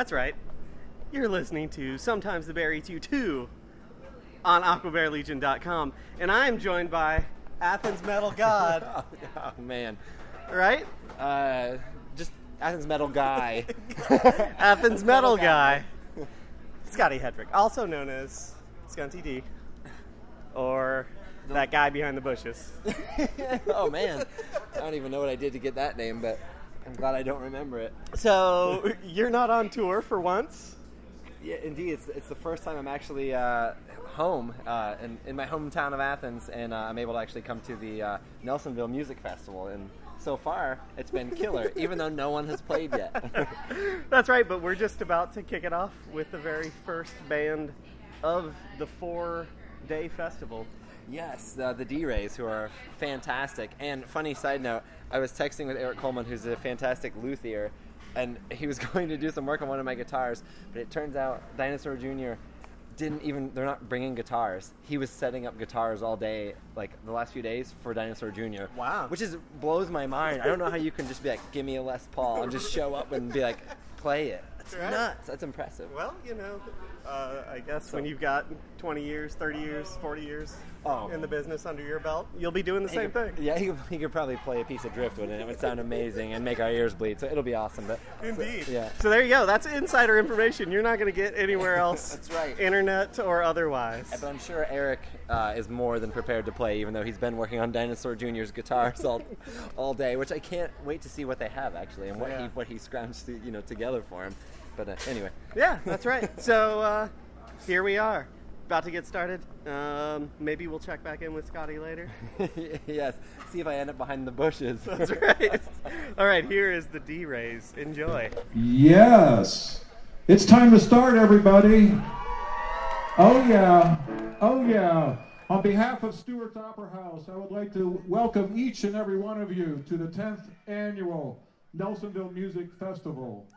That's right. You're listening to Sometimes the Bear Eats You Too on AquaBearLegion.com. And I'm joined by Athens Metal God. Oh, man. Right? Just Athens Metal Guy. Athens Metal Guy. Scotty Hedrick, also known as Scunty D. Or that guy behind the bushes. Oh, man. I don't even know what I did to get that name, but I'm glad I don't remember it. So, you're not on tour for once? Yeah, indeed. It's the first time I'm actually home in my hometown of Athens, and I'm able to actually come to the Nelsonville Music Festival. And so far, it's been killer, even though no one has played yet. That's right, but we're just about to kick it off with the very first band of the 4-day festival. Yes, the D-Rays, who are fantastic. And funny side note, I was texting with Eric Coleman, who's a fantastic luthier, and he was going to do some work on one of my guitars, but it turns out Dinosaur Jr. they're not bringing guitars. He was setting up guitars all day, like the last few days, for Dinosaur Jr. Wow. Which blows my mind. I don't know how you can just be like, give me a Les Paul, and just show up and be like, play it. It's nuts. That's impressive. Well, I guess when you've got 20 years, 30 years, 40 years in the business under your belt, you'll be doing the same thing. Yeah, he could probably play a piece of Driftwood, and it would sound amazing and make our ears bleed, so it'll be awesome. But Indeed. Yeah. So there you go. That's insider information you're not going to get anywhere else. That's right. Internet or otherwise. But I'm sure Eric is more than prepared to play, even though he's been working on Dinosaur Jr.'s guitars all day, which I can't wait to see what they have, actually, and what he scrounged together for him. But anyway. Yeah, that's right. So here we are, about to get started. Maybe we'll check back in with Scotty later. Yes, see if I end up behind the bushes. That's right. All right, here is the D-Rays. Enjoy. Yes. It's time to start, everybody. Oh, yeah. Oh, yeah. On behalf of Stewart's Opera House, I would like to welcome each and every one of you to the 10th annual Nelsonville Music Festival.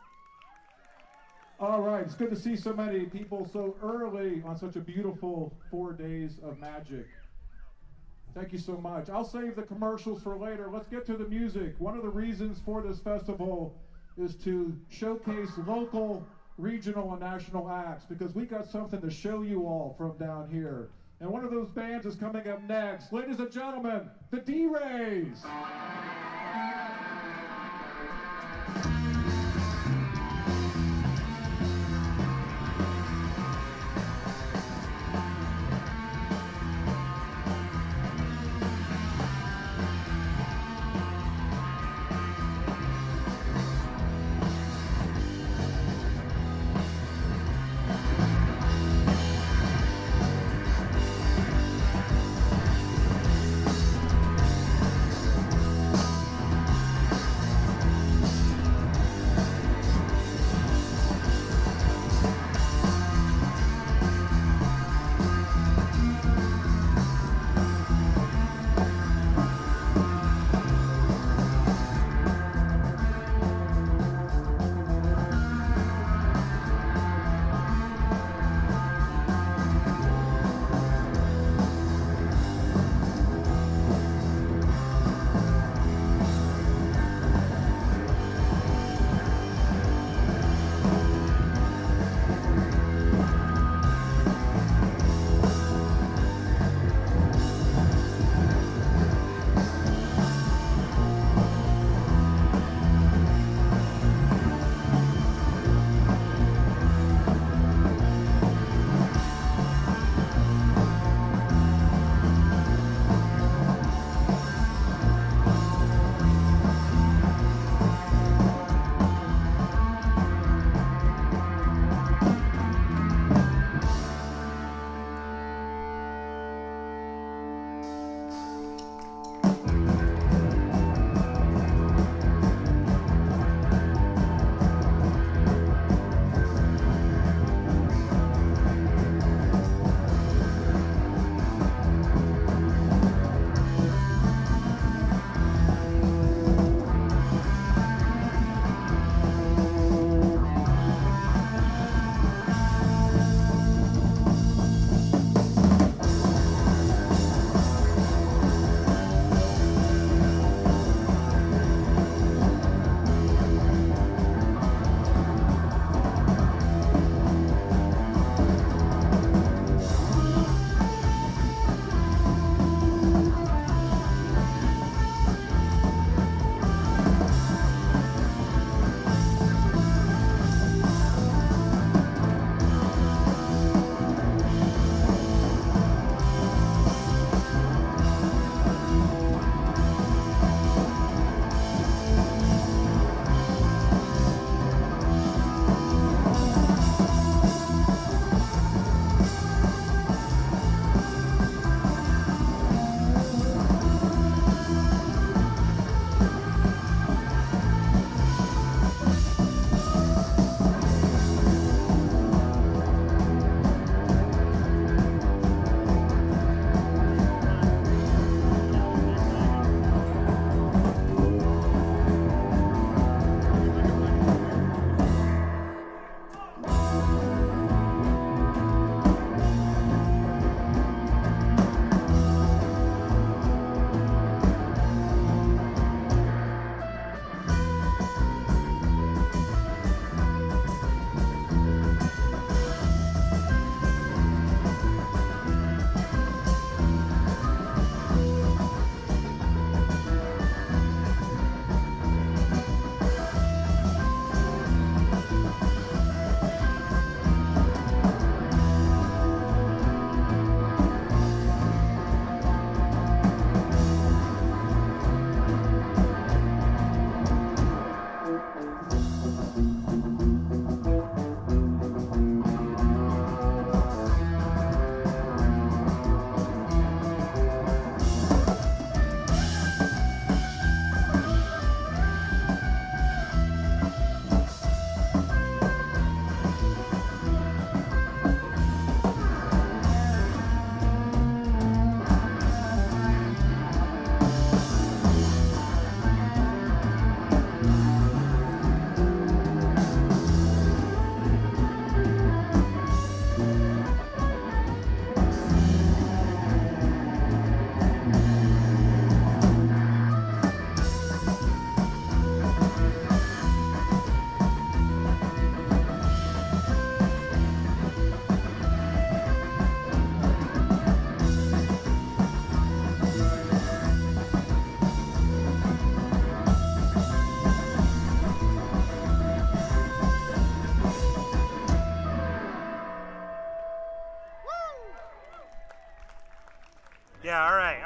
All right, it's good to see so many people so early on such a beautiful 4 days of magic. Thank you so much. I'll save the commercials for later. Let's get to the music. One of the reasons for this festival is to showcase local, regional, and national acts, because we got something to show you all from down here. And one of those bands is coming up next. Ladies and gentlemen, the D-Rays.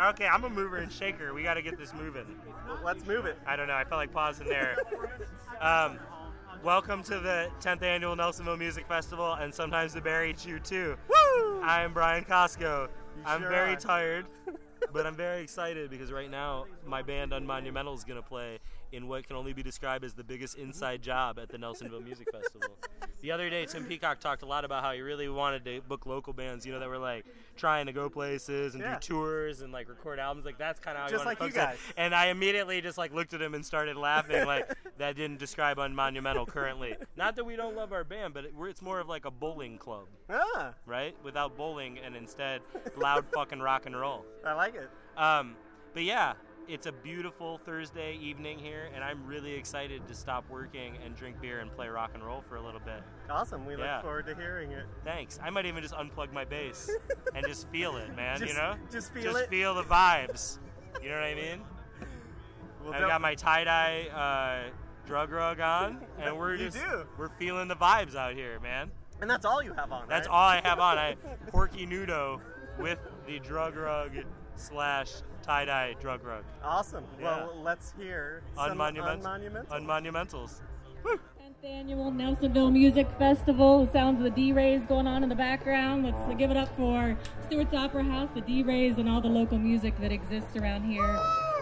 Okay, I'm a mover and shaker. We got to get this moving. Let's move it. I don't know. I felt like pausing there. Welcome to the 10th Annual Nelsonville Music Festival, and sometimes the Barry Chew too. Woo! I am Brian Costco. I'm sure very are. tired, but I'm very excited because right now my band Unmonumental is going to play in what can only be described as the biggest inside job at the Nelsonville Music Festival. The other day, Tim Peacock talked a lot about how he really wanted to book local bands, that were like trying to go places and do tours and like record albums. Like that's kind of how Just he wanted like to you focus guys. it. And I immediately just like looked at him and started laughing. Like that didn't describe Unmonumental currently. Not that we don't love our band, but it's more of like a bowling club, Ah, right? Without bowling and instead loud fucking rock and roll. I like it. But yeah, it's a beautiful Thursday evening here, and I'm really excited to stop working and drink beer and play rock and roll for a little bit. Awesome. We Yeah. look forward to hearing it. Thanks. I might even just unplug my bass and just feel it, man, Just feel Just it. feel the vibes. You know what I mean? Well, I've don't- got my tie-dye drug rug on, and we're You just do. we're feeling the vibes out here, man. And that's all you have on, That's right? all I have on. I Porky Nudo with the drug rug / tie-dye drug rug. Awesome. Yeah. Well, let's hear some Unmonumental. Unmonumentals. 10th Annual Nelsonville Music Festival. The sounds of the D-Rays going on in the background. Let's give it up for Stewart's Opera House, the D-Rays, and all the local music that exists around here.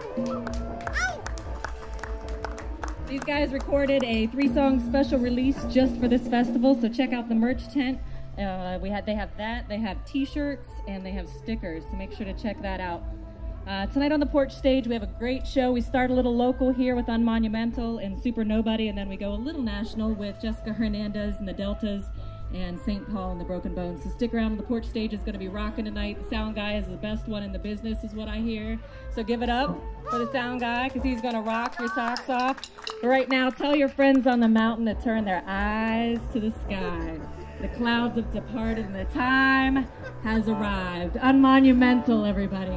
These guys recorded a 3-song special release just for this festival, so check out the merch tent. They have that, they have t-shirts, and they have stickers, so make sure to check that out. Tonight on the porch stage, we have a great show. We start a little local here with Unmonumental and Super Nobody, and then we go a little national with Jessica Hernandez and the Deltas and St. Paul and the Broken Bones. So stick around. The porch stage is going to be rocking tonight. The sound guy is the best one in the business, is what I hear. So give it up for the sound guy, because he's going to rock your socks off. But right now, tell your friends on the mountain to turn their eyes to the sky. The clouds have departed and the time has arrived. Unmonumental, everybody.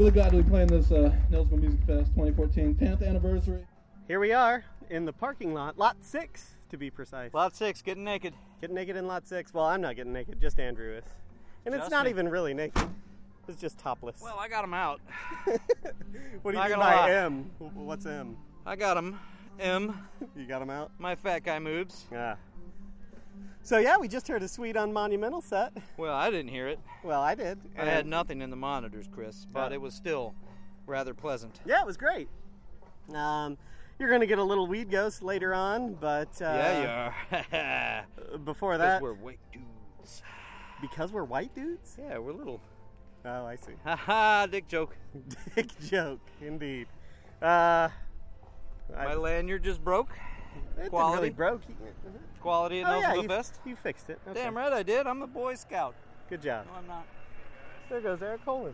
really glad to be playing this Nelsonville Music Fest 2014 10th anniversary. Here we are in the parking lot, lot 6 to be precise. Lot 6, getting naked. Getting naked in lot 6. Well, I'm not getting naked, just Andrew is. And it's Just not me. even really naked. It's just topless. Well, I got him out. What do you not mean gonna by lie. M? What's M? I got him. M. You got him out? My fat guy moves. Yeah. So yeah, we just heard a Sweet on Monumental set. Well, I didn't hear it. Well, I did. I had nothing in the monitors, Chris, but Oh. it was still rather pleasant. Yeah, it was great. You're going to get a little Weed Ghost later on, but Yeah, you are. before that, we're white dudes. because we're white dudes. Yeah, we're little. Oh, I see. Haha, dick joke. Dick joke, indeed. My My lanyard just broke. it quality. really broke. Quality at Oh yeah, Nelsonville you, Fest. you fixed it. Okay. Damn right I did. I'm a Boy Scout. Good job. No, I'm not. There goes Eric Coleman.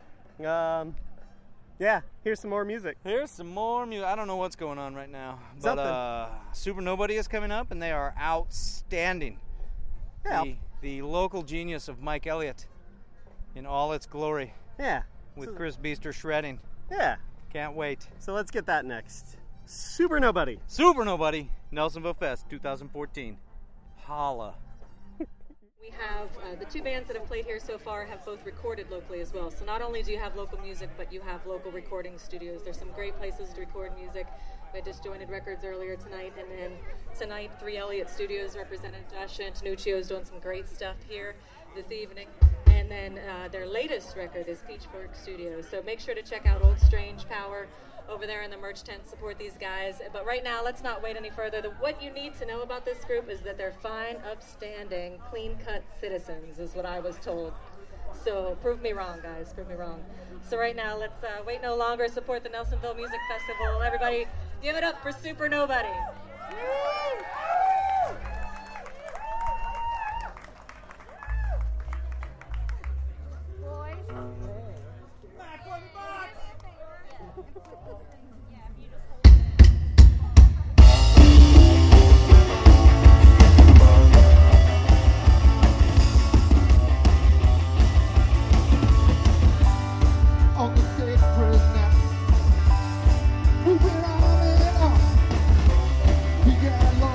Yeah, here's some more music. Here's some more music. I don't know what's going on right now, Something. but Super Nobody is coming up, and they are outstanding. Yeah, The local genius of Mike Elliott in all its glory, yeah, with Chris Beester shredding. yeah. Can't wait. So let's get that next. Super Nobody. Super Nobody, Nelsonville Fest 2014. Holla. We have the two bands that have played here so far have both recorded locally as well. So not only do you have local music, but you have local recording studios. There's some great places to record music. We had Disjointed Records earlier tonight, and then tonight 3 Elliott Studios represented. Josh Antonuccio is doing some great stuff here this evening. And then their latest record is Peachburg Studios. So make sure to check out Old Strange Power over there in the merch tent. Support these guys. But right now, let's not wait any further. What you need to know about this group is that they're fine, upstanding, clean-cut citizens, is what I was told. So prove me wrong, guys. Prove me wrong. So right now, let's wait no longer. Support the Nelsonville Music Festival. Everybody, give it up for Super Nobody. On the sacred night, we will all in it up. We got lost.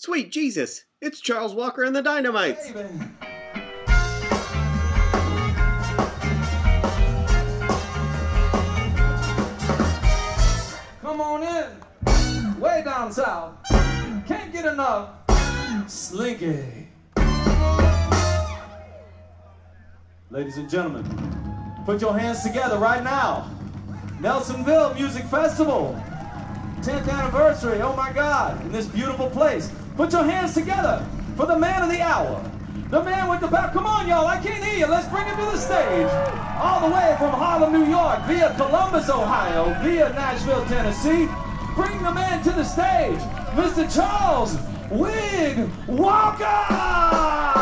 Sweet Jesus, it's Charles Walker and the Dynamites. Come on in, way down south. Can't get enough. Slinky. Ladies and gentlemen, put your hands together right now. Nelsonville Music Festival, 10th anniversary, oh my God, in this beautiful place. Put your hands together for the man of the hour. The man with the back. Come on, y'all, I can't hear you. Let's bring him to the stage. All the way from Harlem, New York, via Columbus, Ohio, via Nashville, Tennessee. Bring the man to the stage, Mr. Charles Wig Walker!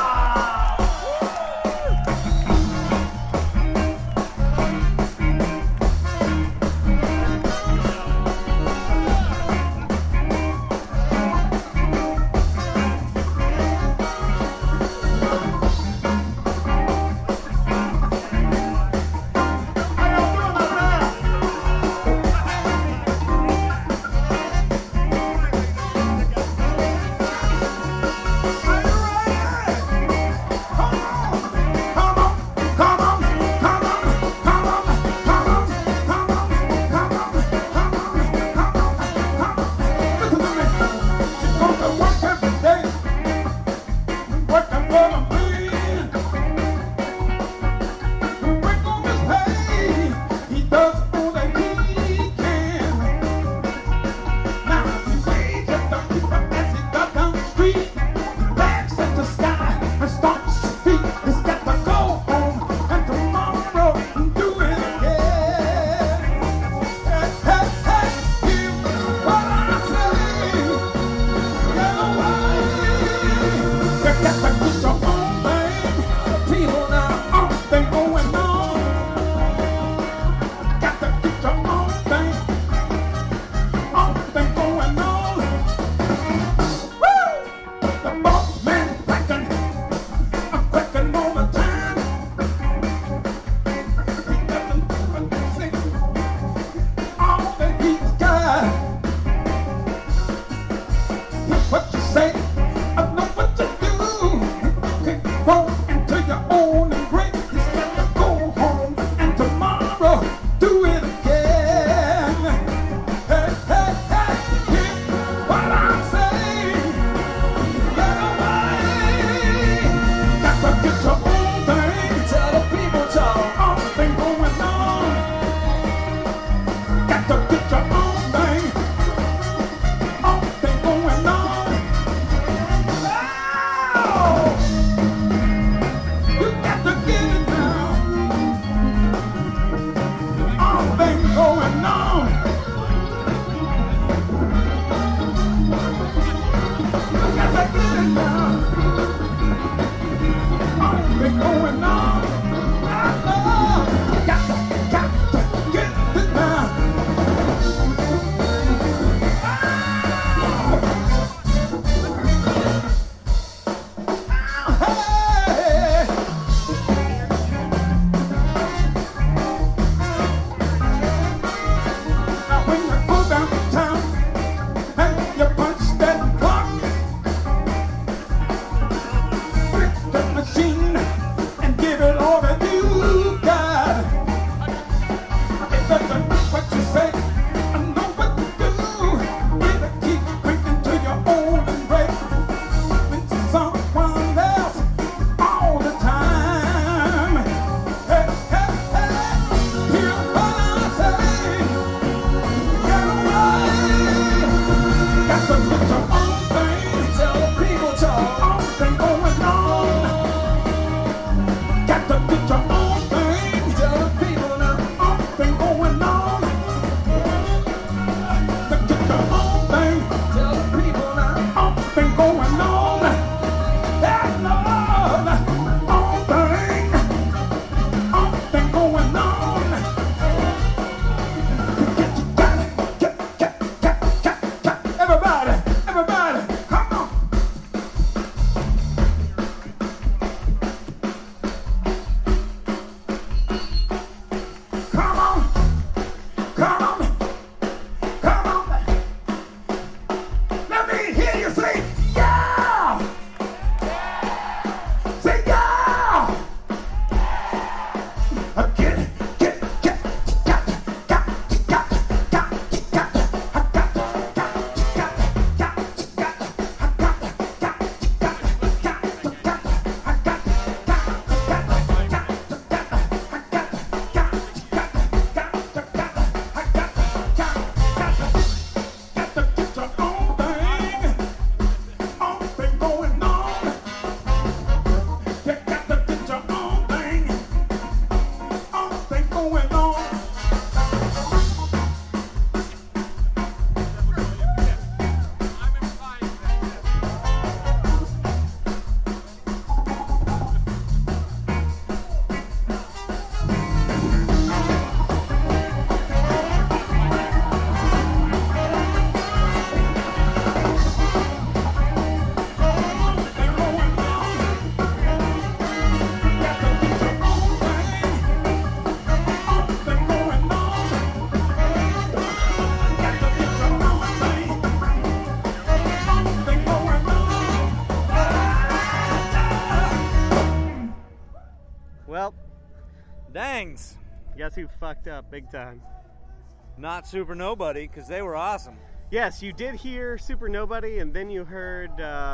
Dangs. Guess who fucked up big time? Not Super Nobody, because they were awesome. Yes, you did hear Super Nobody, and then you heard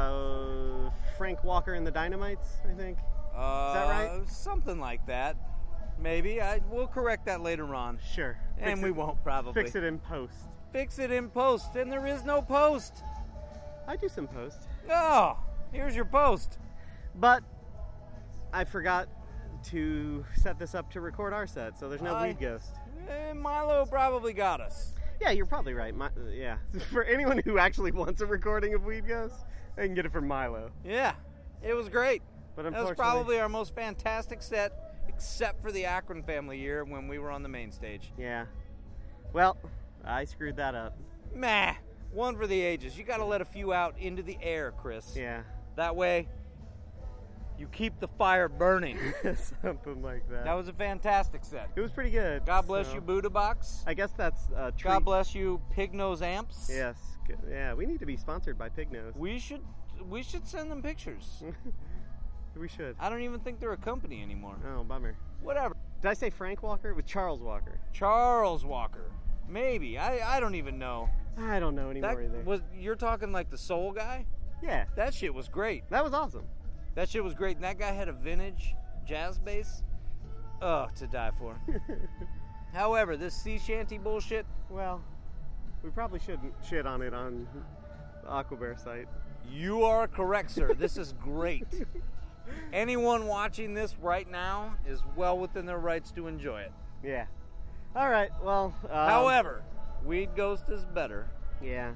Frank Walker and the Dynamites, I think. Is that right? Something like that. Maybe. We'll correct that later on. Sure. And we won't, probably. Fix it in post. Fix it in post, and there is no post. I do some post. Oh, here's your post. But I forgot to set this up to record our set, so there's no Weed Ghost. Milo probably got us. Yeah, you're probably right. Yeah. For anyone who actually wants a recording of Weed Ghost, they can get it from Milo. Yeah, it was great. But that was probably our most fantastic set, except for the Akron family year when we were on the main stage. Yeah. Well, I screwed that up. Meh. One for the ages. You got to let a few out into the air, Chris. Yeah. That way, you keep the fire burning. Something like that. That was a fantastic set. It was pretty good. God bless you, Buddha Box. I guess that's a treat. God bless you, Pig Nose Amps. Yes. Yeah, we need to be sponsored by Pig Nose. We should send them pictures. We should. I don't even think they're a company anymore. Oh, bummer. Whatever. Did I say Frank Walker? With Charles Walker. Charles Walker. Maybe. I don't even know. I don't know anymore either. You're talking like the soul guy? Yeah. That shit was great. That was awesome. That shit was great. And that guy had a vintage jazz bass. Oh, to die for. However, this sea shanty bullshit. Well, we probably shouldn't shit on it on the Aquabear site. You are correct, sir. This is great. Anyone watching this right now is well within their rights to enjoy it. Yeah. All right. Well. However, Weed Ghost is better. Yeah.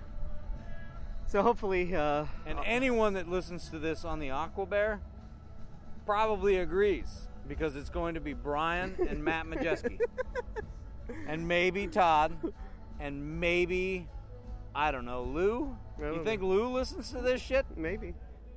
So hopefully. And anyone that listens to this on the Aquabear probably agrees, because it's going to be Brian and Matt Majeski. And maybe Todd. And maybe, I don't know, Lou? You think Lou listens to this shit? Maybe.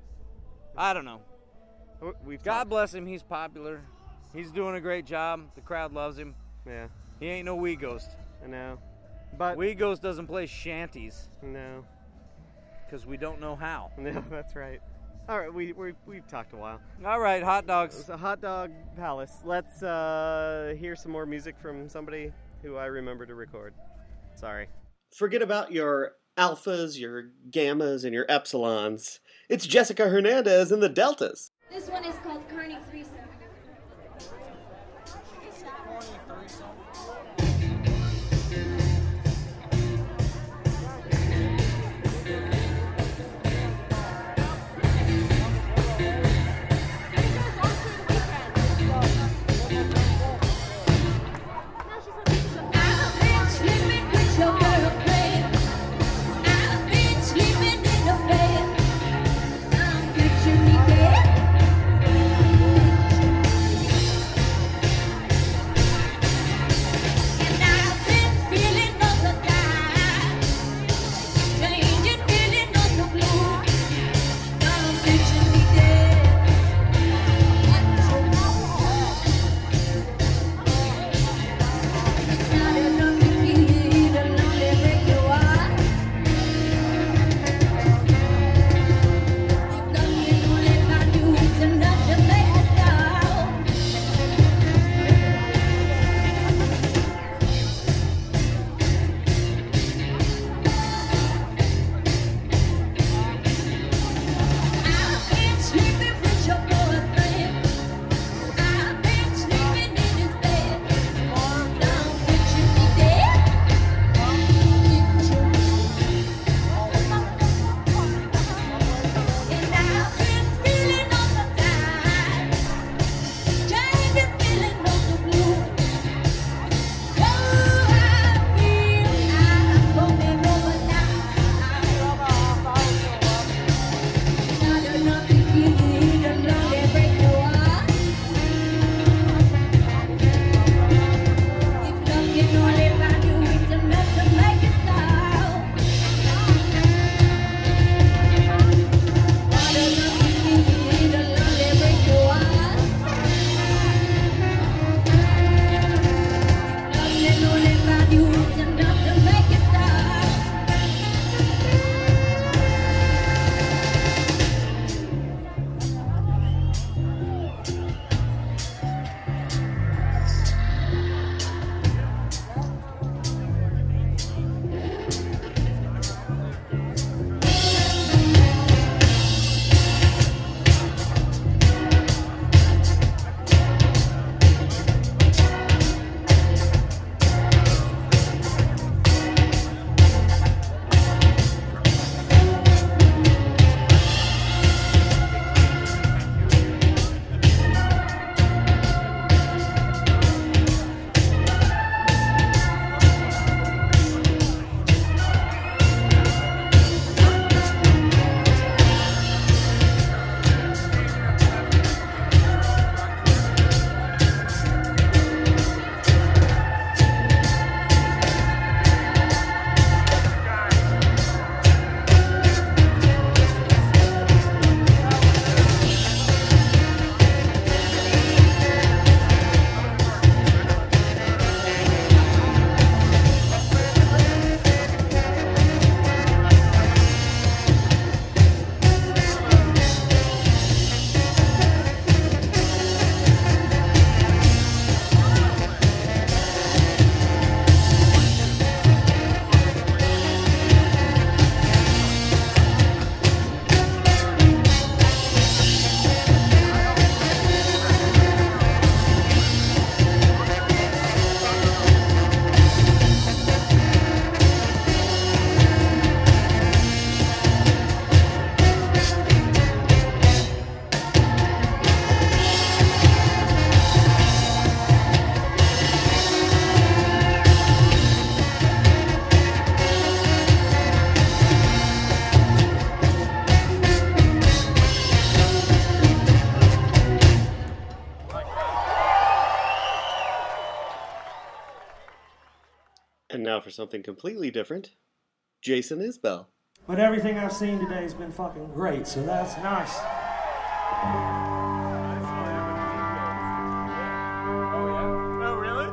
I don't know. God bless him. He's popular. He's doing a great job. The crowd loves him. Yeah. He ain't no Weed Ghost. I know. But Weed Ghost doesn't play shanties. No. Because we don't know how. No, that's right. All right, we've talked a while. All right, hot dogs. It's a hot dog palace. Let's hear some more music from somebody who I remember to record. Sorry. Forget about your alphas, your gammas, and your epsilons. It's Jessica Hernandez in the deltas. This one is called Carney Threesome. Picture me dead. now for something completely different, Jason Isbell. But everything I've seen today has been fucking great, so that's nice. Oh, really?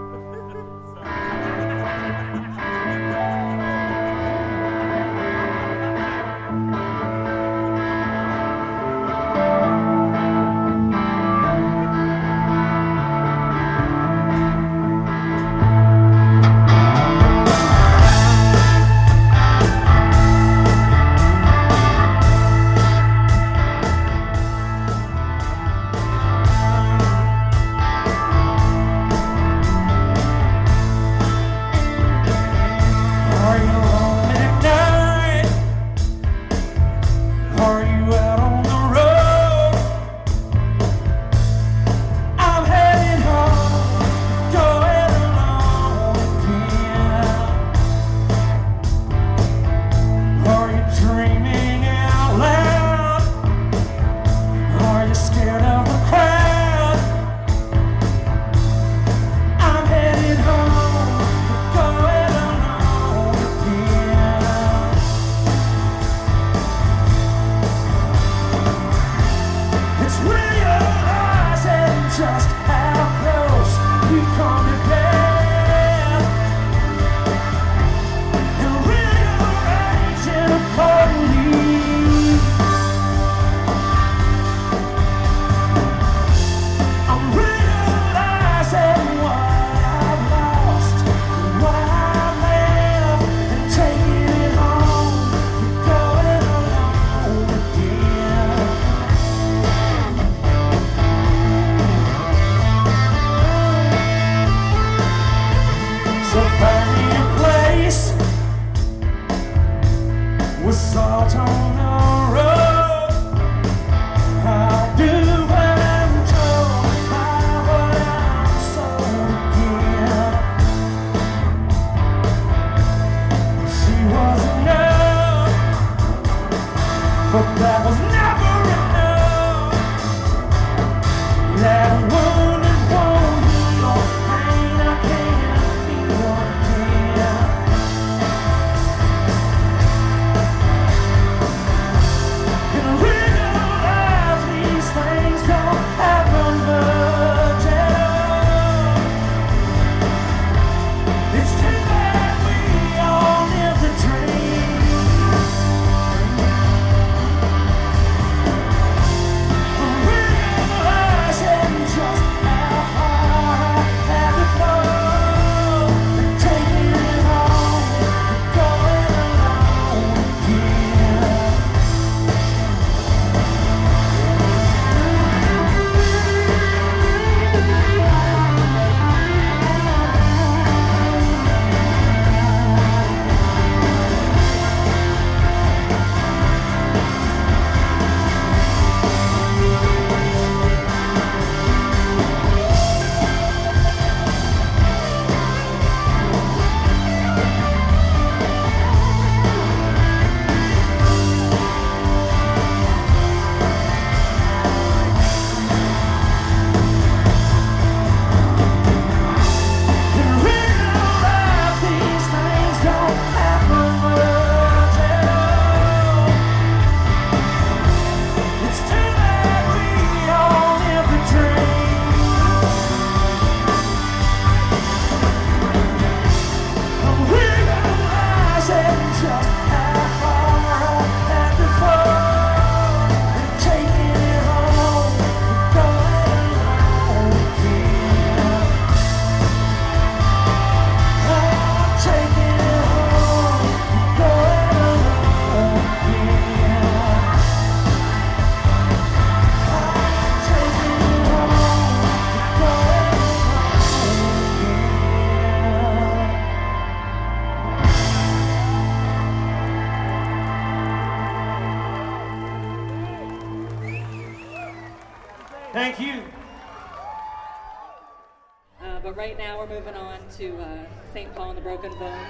Thank you. But right now we're moving on to St. Paul and the Broken Bones.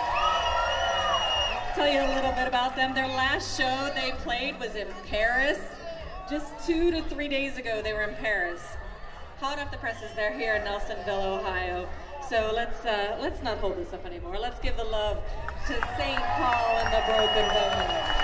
Tell you a little bit about them. Their last show they played was in Paris. Just 2 to 3 days ago they were in Paris. Hot off the presses, they're here in Nelsonville, Ohio. So let's not hold this up anymore. Let's give the love to St. Paul and the Broken Bones.